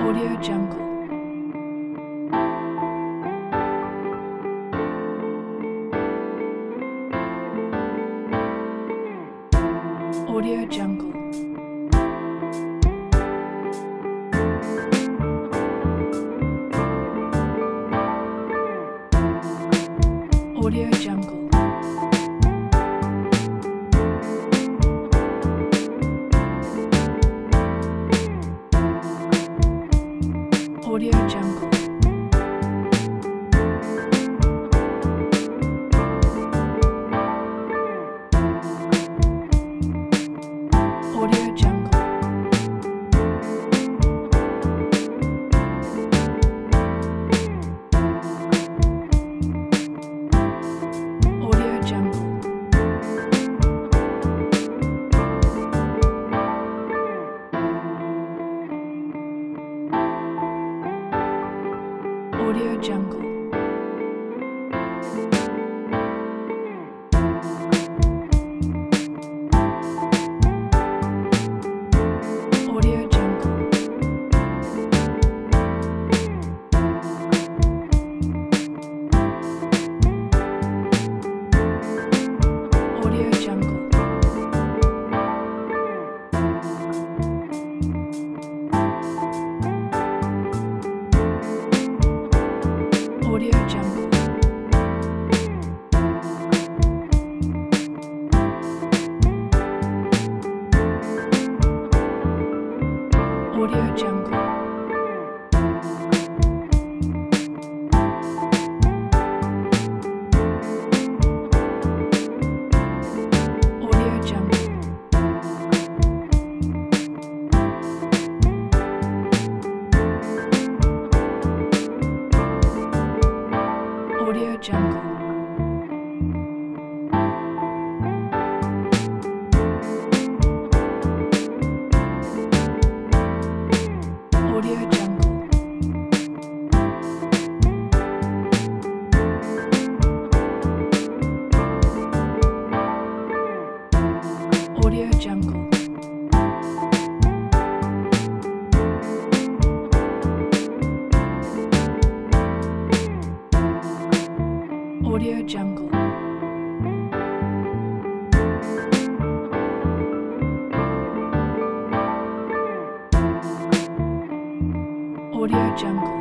Audio Jungle. Audio Jungle. Audio Jungle. Audio Jungle. Audio Jungle. Audio Jungle. Audio Jungle. Audio Jungle. Audio Jungle. Audio Jungle. Audio Jungle. Audio Jungle. Audio Jungle. Audio Jungle. Audio Jungle. Audio Jungle. Audio Jungle.